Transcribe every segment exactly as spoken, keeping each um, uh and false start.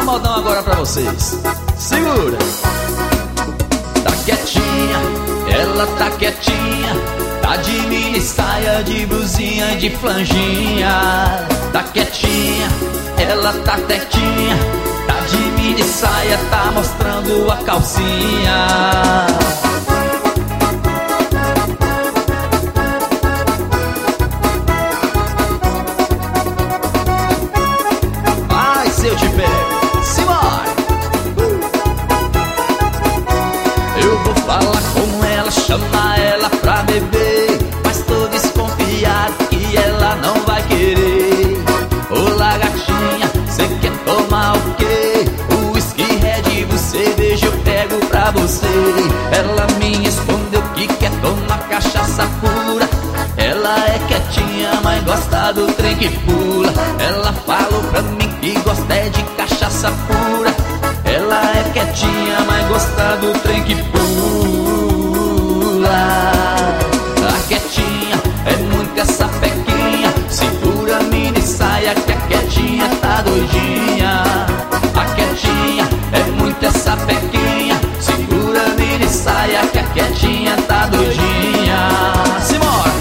modão agora pra vocês. Segura. Tá quietinha, ela tá quietinha, tá de mini saia, de blusinha e de flanginha. Tá quietinha, ela tá quietinha, tá de mini saia, tá mostrando a calcinha. Vai, se eu te pego, simbora. Eu vou falar com ela, chamar ela pra beber, mas tô desconfiado que ela não vai querer. Ô lagartinha, cê quer tomar o quê? O whisky, Red Bull, cerveja eu pego pra você. Ela me respondeu que quer tomar cachaça pura. Ela é quietinha, mas gosta do trem que pula. Ela falou pra mim que gosta é de cachaça pura. Ela é quietinha, mas gosta do trem que pula. A quietinha é muito essa pequinha, segura a mini saia que a quietinha tá doidinha. A quietinha é muito essa pequinha, segura a mini saia que a quietinha tá doidinha. Simbora!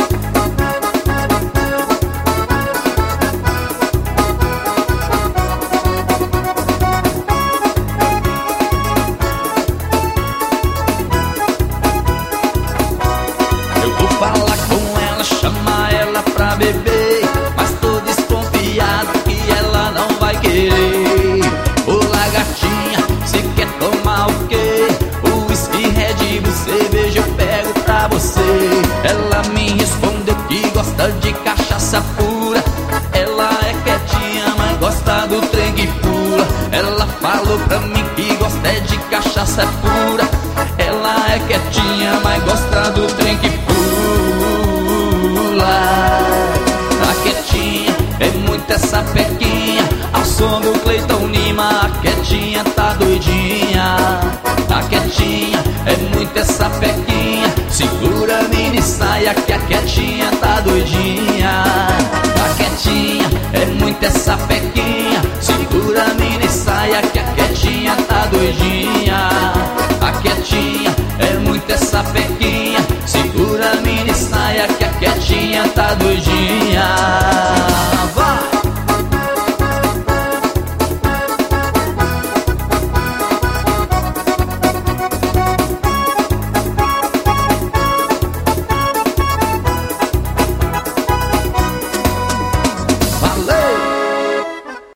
Falar com ela, chamar ela pra beber, mas tô desconfiado que ela não vai querer. Ô lagartinha, cê quer tomar o quê? O whisky, Red Bull, cerveja eu pego pra você. Ela me respondeu que gosta de cachaça pura. Ela é quietinha, mas gosta do trem que pula. Ela falou pra mim que gosta é de cachaça pura. Ela é quietinha, mas gosta do trem que pula. A quietinha é muito essa pequinha, ao som do Cleiton Lima, a quietinha tá doidinha. A quietinha é muito essa pequinha, segura a mini saia que a quietinha tá doidinha. A quietinha é muito essa pequinha,